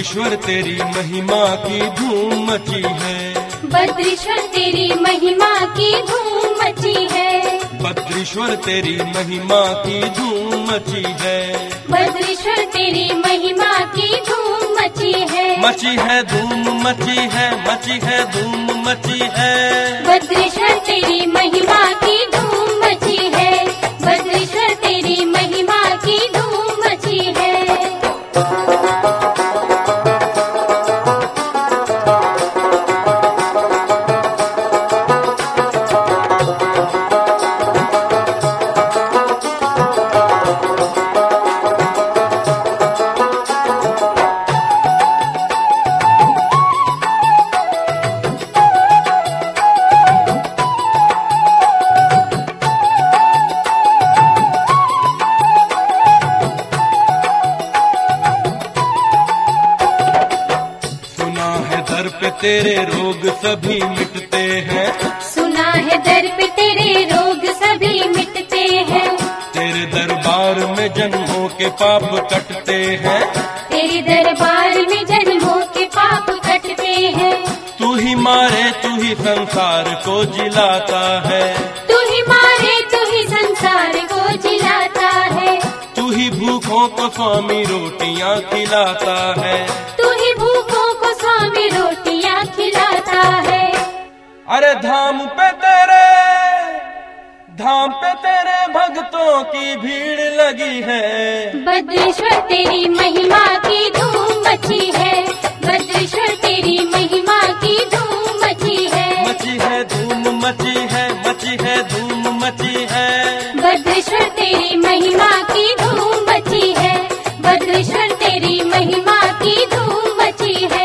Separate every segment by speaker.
Speaker 1: बद्रीश्वर तेरी महिमा की धूम मची है।
Speaker 2: बद्रीश्वर तेरी महिमा की धूम मची है।
Speaker 1: बद्रीश्वर तेरी महिमा की धूम मची है।
Speaker 2: बद्रीश्वर तेरी महिमा की धूम मची है।
Speaker 1: मची है धूम मची है, मची है धूम मची है।
Speaker 2: बद्रीश्वर तेरी महिमा की धूम मची है। बद्रीश्वर तेरी महिमा की धूम मची है।
Speaker 1: दर पे तेरे रोग सभी मिटते हैं।
Speaker 2: सुना है दर पे तेरे रोग सभी मिटते हैं।
Speaker 1: तेरे दरबार में जन्मों के पाप कटते हैं।
Speaker 2: तेरे दरबार में जन्मों के पाप कटते हैं।
Speaker 1: तू ही मारे तू ही संसार को जिलाता है।
Speaker 2: तू ही मारे तू ही संसार को जिलाता है।
Speaker 1: तू ही भूखों को स्वामी रोटियां खिलाता है।
Speaker 2: तू ही भूखों को स्वामी रोटियां खिलाता है।
Speaker 1: अरे धाम पे तेरे भक्तों की भीड़ लगी है।
Speaker 2: बद्रीश्वर तेरी महिमा की धूम मची है। बद्रीश्वर तेरी महिमा की धूम मची है।
Speaker 1: मची है धूम मची है, मची है धूम मची है।
Speaker 2: बद्रीश्वर तेरी महिमा की धूम मची है। बद्रीश्वर तेरी महिमा की धूम मची है।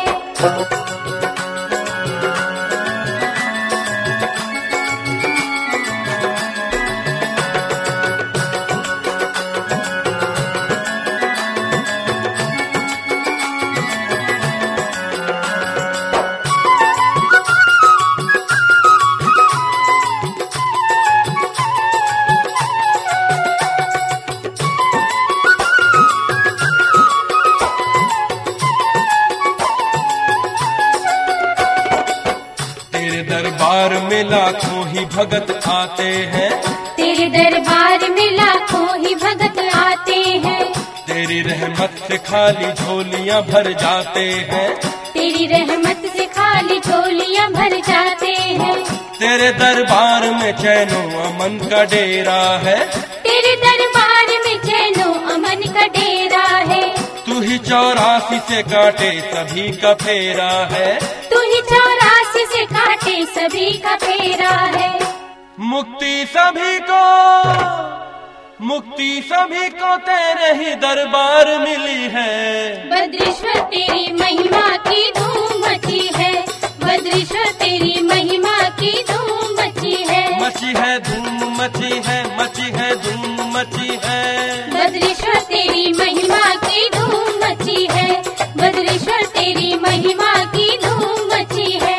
Speaker 1: दरबार में लाखों ही भगत आते हैं।
Speaker 2: तेरे दरबार में लाखों ही भगत आते हैं।
Speaker 1: तेरी रहमत से खाली झोलियां भर जाते हैं।
Speaker 2: तेरी रहमत से खाली झोलियां भर जाते हैं।
Speaker 1: तेरे दरबार में चैनो अमन का डेरा है।
Speaker 2: तेरे दरबार में चैनो अमन का डेरा है।
Speaker 1: तू ही 84 से काटे सभी का फेरा है।
Speaker 2: तू ही 84 से काटे सभी का फेरा है।
Speaker 1: मुक्ति सभी को तेरे ही दरबार मिली है।
Speaker 2: बद्रीश्वर तेरी महिमा की धूम मची है। बद्रीश्वर तेरी महिमा की धूम मची है।
Speaker 1: मची है धूम मची है, मची है धूम मची है।
Speaker 2: बद्रीश्वर तेरी महिमा की धूम मची है। बद्रीश्वर तेरी महिमा की धूम मची है।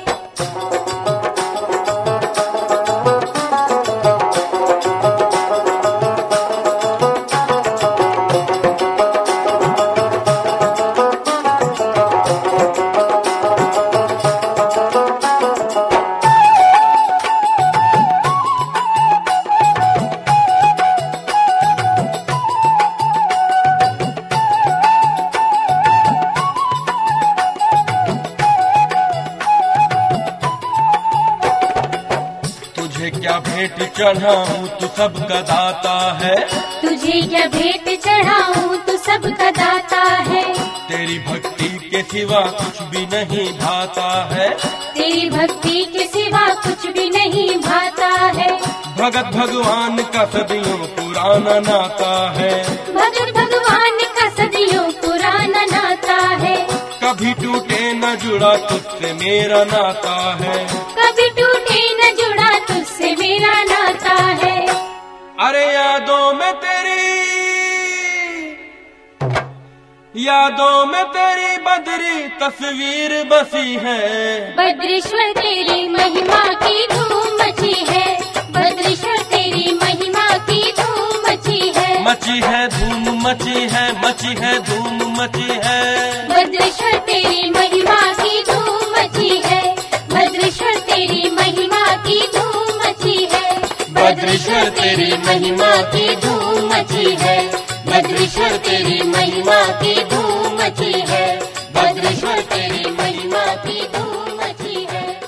Speaker 1: तुझे क्या भेंट चढ़ाऊं तू सबका दाता है।
Speaker 2: तुझे क्या भेंट चढ़ाऊं तू सबका दाता है।
Speaker 1: तेरी भक्ति के सिवा कुछ भी नहीं भाता है।
Speaker 2: तेरी भक्ति के सिवा कुछ भी नहीं भाता है।
Speaker 1: भगत भगवान का सदियों पुराना नाता है।
Speaker 2: भगत भगवान का सदियों पुराना नाता है।
Speaker 1: कभी टूटे न जुड़ा तुझसे मेरा नाता है।
Speaker 2: कभी टूटे न जुड़ा तुझसे मेरा नाता है।
Speaker 1: अरे यादों में तेरी बदरी तस्वीर बसी है।
Speaker 2: बद्रीश्वर तेरी महिमा की धूम मची है। बद्रीश्वर तेरी महिमा की धूम मची है।
Speaker 1: मची है धूम मची है, मची है धूम मची है।
Speaker 2: भद्रेश्वर तेरी महिमा की धूम मची है। भद्रेश्वर तेरी महिमा की धूम मची है।
Speaker 1: भद्रेश्वर तेरी महिमा की धूम मची है। भद्रेश्वर तेरी महिमा की धूम मची है। भद्रेश्वर तेरी महिमा की धूम मची है।